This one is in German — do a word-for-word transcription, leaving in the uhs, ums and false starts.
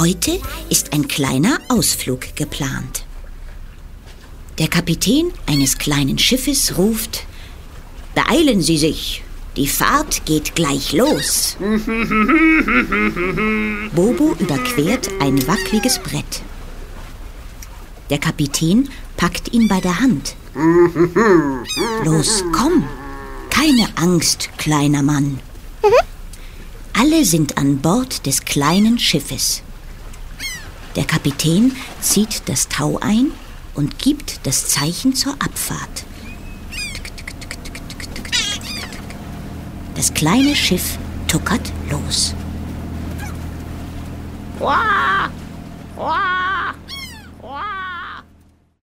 Heute ist ein kleiner Ausflug geplant. Der Kapitän eines kleinen Schiffes ruft: Beeilen Sie sich, die Fahrt geht gleich los. Bobo überquert ein wackeliges Brett. Der Kapitän packt ihn bei der Hand. Los, komm, keine Angst, kleiner Mann. Alle sind an Bord des kleinen Schiffes. Der Kapitän zieht das Tau ein und gibt das Zeichen zur Abfahrt. Das kleine Schiff tuckert los. Wah! Wah!